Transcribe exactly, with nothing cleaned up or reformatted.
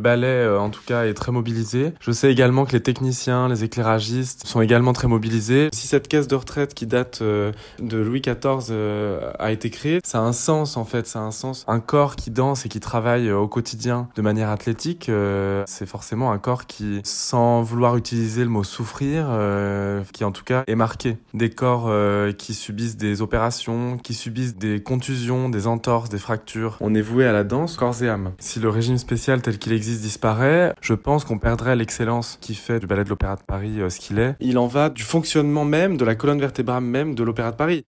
ballet, euh, en tout cas, est très mobilisé. Je sais également que les techniciens, les éclairagistes sont également très mobilisés. Si cette caisse de retraite qui date euh, de Louis quatorze euh, a été créée, ça a un sens en fait, ça a un sens. Un corps qui danse et qui travaille euh, au quotidien de manière athlétique, euh, c'est forcément un corps qui, sans vouloir utiliser le mot souffrir, euh, qui en tout cas est marqué. Des corps euh, qui subissent des opérations, qui subissent des contusions, des entorses, des fractures. On est voué à la danse corps et âme. Si le régime spécial tel qu'il existe disparaît, je pense qu'on perdrait l'excellence qui fait du ballet de l'Opéra de Paris euh, ce qu'il est. Il en va du fonctionnement même, de la colonne vertébrale même de l'Opéra de Paris.